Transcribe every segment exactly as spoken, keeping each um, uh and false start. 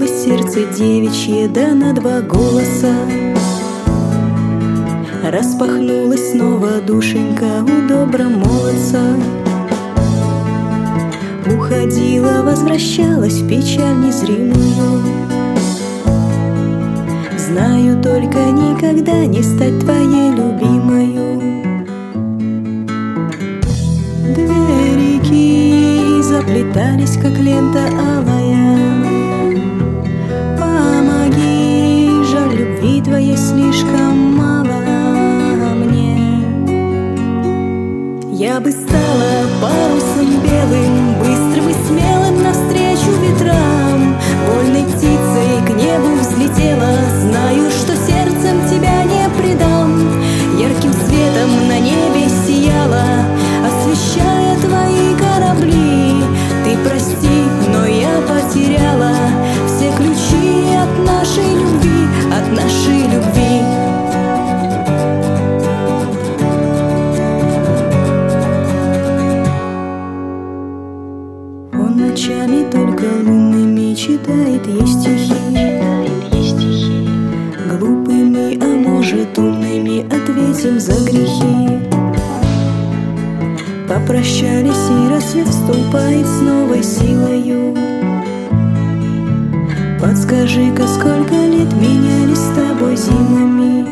разбилось сердце девичье, да на два голоса. Распахнулась снова душенька у добра молодца. Уходила, возвращалась в печаль незримую. Знаю, только никогда не стать твоей любимою. Две реки заплетались, как лента алая. Помоги, жаль, любви твоей слишком мало мне. Я бы стала парусом белым, быстрым и смелым навстречу ветрам. Вольной птицей к небу взлетела, знаю, что сердцем тебя не предам. Ярким светом на небе сияла, освещая твои корабли. Ты прости, но я потеряла все ключи от нашей любви, от нашей любви. Он ночами только лунными читает ей стихи. Глупыми, а может умными, ответим за грехи. Попрощались, и рассвет вступает с новой силою. Подскажи-ка, сколько лет менялись с тобой зимами?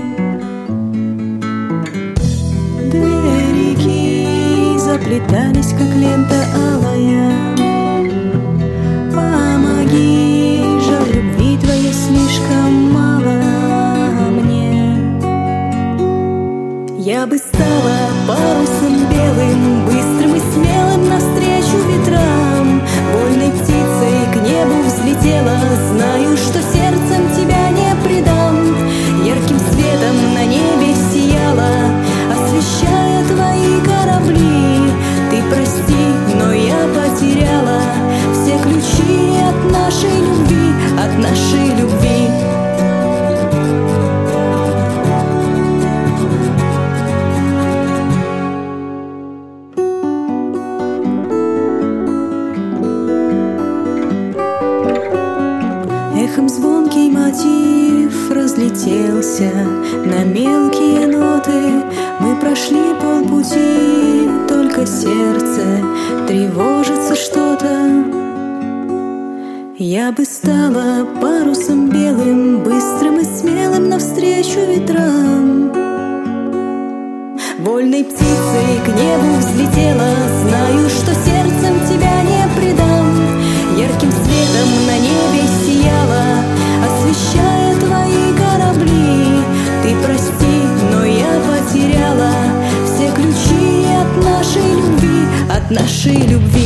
Две реки заплетались, как лента алая. Помоги, жаль, любви твоей слишком мало мне. Я бы стала парусом белым, быстрым и смелым навстречу ветрам. Вольной птицей к небу взлетела, знаю, что сердцем тебя не предам. Ярким светом на небе сияла, освещая твои корабли. Ты прости, но я потеряла все ключи от нашей любви, от нашей любви. Эхом звонкий мотив разлетелся на мелкие ноты. Мы прошли полпути, только сердце тревожится что-то. Я бы стала парусом белым, быстрым и смелым навстречу ветрам. Вольной птицей к небу взлетела, знаю, что сердцем тебя не предам. Ярким светом на небе сияла, освещая твои корабли. Ты прости, но я потеряла все ключи от нашей любви, от нашей любви.